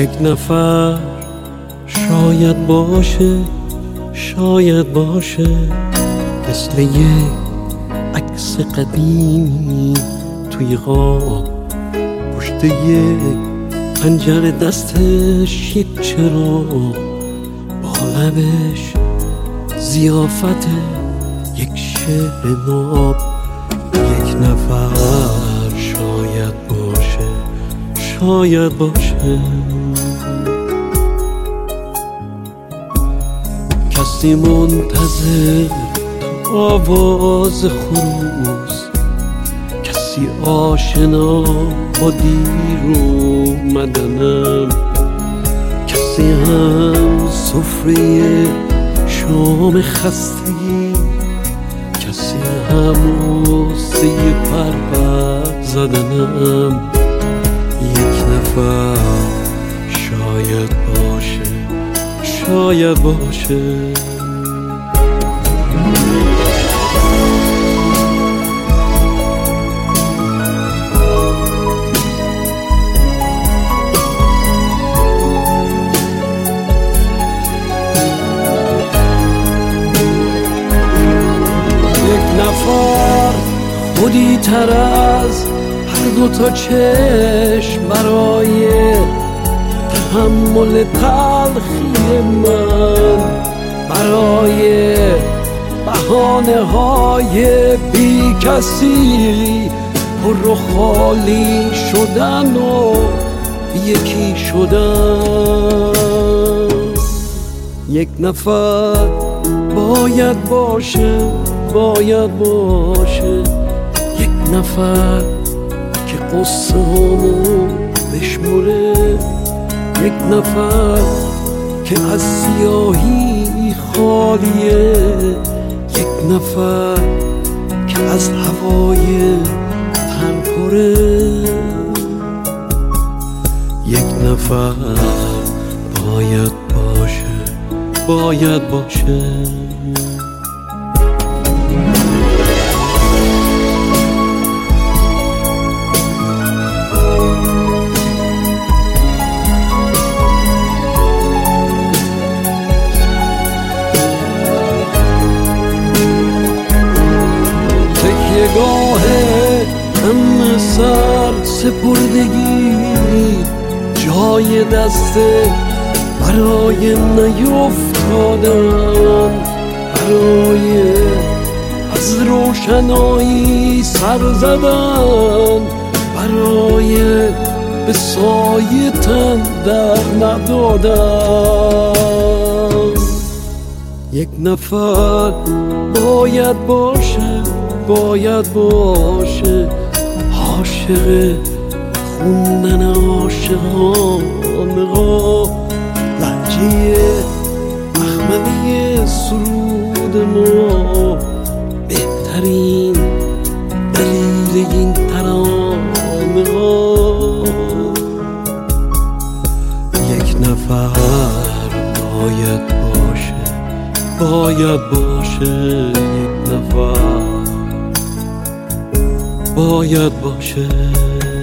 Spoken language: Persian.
یک نفر شاید باشه، شاید باشه، مثل یک عکس قدیمی توی غاب، پشت یک پنجره دستش یک چراغ، با لبش ضیافت یک شعر ناب. یک نفر شاید باشه، شاید باشه، کسی منتظر تو آواز خروس، کسی آشنا با دیر اومدنم، کسی هم سفره شام خستگی، کسی هم غصه پر زدنم. یک نفر شاید باشه، شاید باشه، نفر خودی تر از هر دوتا چشم برای تحمل تلخی من، برای بهانه های بی کسی پر و خالی شدن و یکی شدن. یک نفر باید باشه، باید باشه، یک نفر که قصه هامو بشمره، یک نفر که از سیاهی خالیه، یک نفر که از هوای تن پره. یک نفر باید باشه، باید باشه، تکیه‌گاه غم سر سپردگی، جای دسته برای نیفتادن، برای از روشنایی سر زدن، برای به سایه تن در ندادن. یک نفر باید باشه، باید باشه، عاشق خوندن عاشقانه ها، لهجه مخملی سرود ما، بهترین دلیل این ترانه ها. یک نفر باید باشه، باید باشه، یک نفر باید باشه.